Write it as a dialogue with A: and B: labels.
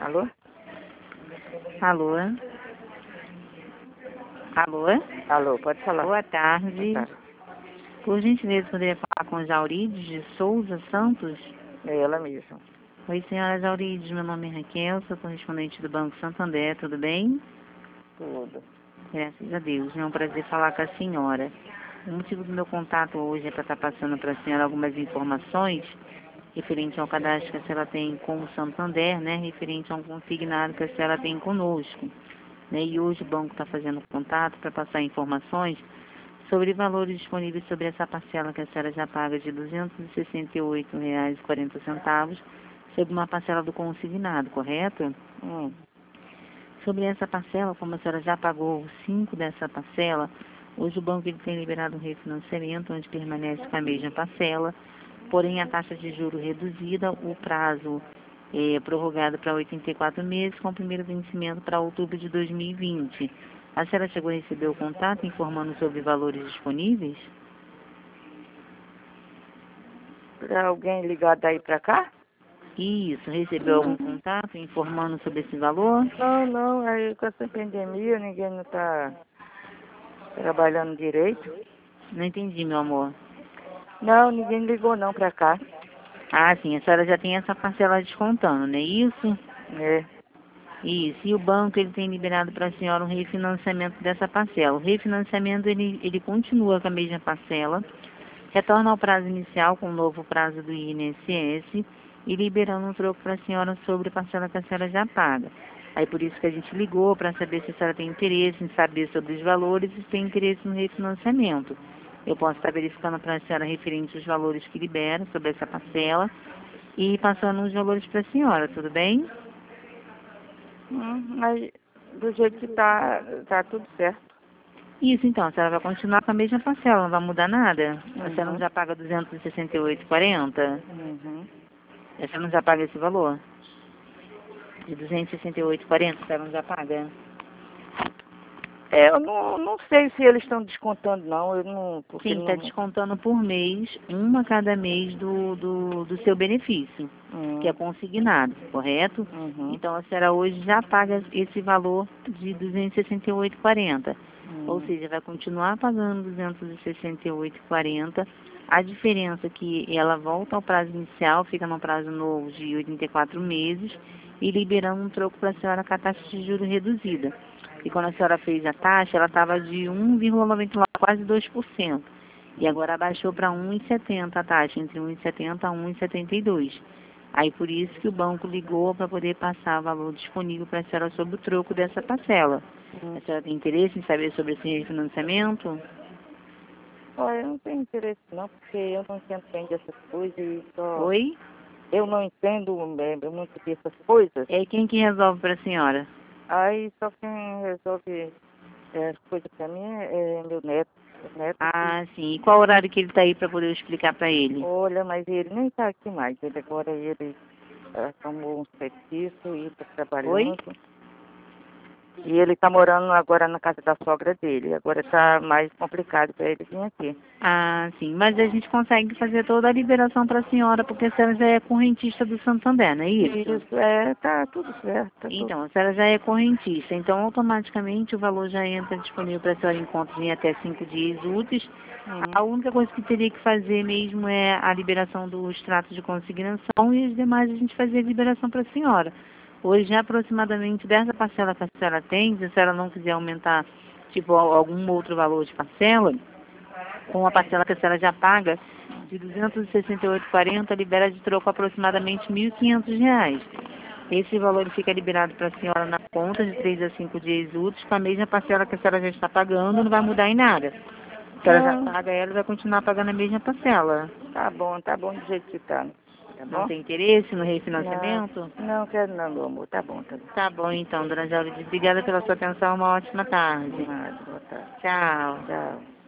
A: Alô?
B: Alô? Alô?
A: Alô, pode falar.
B: Boa tarde.
A: Boa tarde.
B: Por gentileza, poderia falar com Jaurides de Souza Santos?
A: É ela mesma.
B: Oi, senhora Jaurides, meu nome é Raquel, sou correspondente do Banco Santander, tudo bem?
A: Tudo.
B: Graças a Deus, é um prazer falar com a senhora. O motivo do meu contato hoje é para estar passando para a senhora algumas informações referente ao cadastro que a senhora tem com o Santander, né, referente a um consignado que a senhora tem conosco. Né, e hoje o banco está fazendo contato para passar informações sobre valores disponíveis sobre essa parcela que a senhora já paga de R$ 268,40 sobre uma parcela do consignado, correto? Sobre essa parcela, como a senhora já pagou 5 dessa parcela, hoje o banco ele tem liberado um refinanciamento onde permanece com a mesma parcela, porém a taxa de juros reduzida, o prazo é prorrogado para 84 meses, com o primeiro vencimento para outubro de 2020. A senhora chegou a receber o contato informando sobre valores disponíveis?
A: Pra alguém ligado aí pra cá?
B: Isso, recebeu algum contato informando sobre esse valor?
A: Não, aí com essa pandemia ninguém não tá trabalhando direito.
B: Não entendi, meu amor.
A: Não, ninguém ligou não pra cá.
B: Ah, sim, a senhora já tem essa parcela descontando, não é isso?
A: É.
B: Isso, e o banco ele tem liberado para a senhora um refinanciamento dessa parcela. O refinanciamento ele continua com a mesma parcela, retorna ao prazo inicial com o novo prazo do INSS e liberando um troco para a senhora sobre a parcela que a senhora já paga. Aí por isso que a gente ligou para saber se a senhora tem interesse em saber sobre os valores e se tem interesse no refinanciamento. Eu posso estar verificando para a senhora referente os valores que libera sobre essa parcela e passando os valores para a senhora, tudo bem?
A: Mas do jeito que tá tudo certo.
B: Isso, então, a senhora vai continuar com a mesma parcela, não vai mudar nada. A senhora não já paga R$ 268,40?
A: Uhum.
B: A senhora não já paga esse valor? De R$ 268,40, a senhora não já paga?
A: É, eu não sei se eles estão descontando não, eu não... Porque
B: Sim, está
A: não...
B: descontando por mês, uma a cada mês do seu benefício, que é consignado, correto?
A: Uhum.
B: Então, a senhora hoje já paga esse valor de R$ 268,40. Ou seja, vai continuar pagando R$ 268,40. A diferença é que ela volta ao prazo inicial, fica no prazo novo de 84 meses e liberando um troco para a senhora com a taxa de juros reduzida. E quando a senhora fez a taxa, ela estava de 1,99, quase 2%. E agora abaixou para 1,70 a taxa, entre 1,70 a 1,72. Aí por isso que o banco ligou para poder passar o valor disponível para a senhora sobre o troco dessa parcela. A senhora tem interesse em saber sobre esse refinanciamento?
A: Olha, eu não tenho interesse não, porque eu não entendo bem dessas coisas e só...
B: Oi?
A: Eu não entendo muito dessas coisas.
B: É quem que resolve para a senhora?
A: Aí só quem resolve as coisas pra mim é meu neto. Meu neto
B: Ah, sim. E qual horário que ele está aí para poder eu explicar para ele?
A: olha, mas ele nem tá aqui mais. Ele agora tomou um serviço e tá
B: Oi?
A: trabalhando. E ele tá morando agora na casa da sogra dele. Agora tá mais complicado para ele vir aqui.
B: Ah, sim. Mas a gente consegue fazer toda a liberação para a senhora, porque a senhora já é correntista do Santander, não é isso?
A: Isso, tá tudo certo. Tá tudo...
B: Então, a senhora já é correntista, então automaticamente o valor já entra disponível para a senhora em contas em até 5 dias úteis. A única coisa que teria que fazer mesmo é a liberação do extrato de consignação e os demais a gente fazer a liberação para a senhora. Hoje, aproximadamente dessa parcela que a senhora tem, se a senhora não quiser aumentar, tipo, algum outro valor de parcela, com a parcela que a senhora já paga, de R$ 268,40, libera de troco aproximadamente R$ 1.500. Esse valor fica liberado para a senhora na conta de 3 a 5 dias úteis, com a mesma parcela que a senhora já está pagando, não vai mudar em nada. A senhora já paga ela e vai continuar pagando a mesma parcela.
A: Tá bom do jeito que tá. Tá
B: Não
A: bom?
B: tem interesse no refinanciamento?
A: Não quero não, meu amor. Tá bom, tá bom.
B: Tá bom então, dona Jaurides. Obrigada pela sua atenção. Uma ótima tarde.
A: Nada, boa tarde.
B: Tchau.
A: Tchau.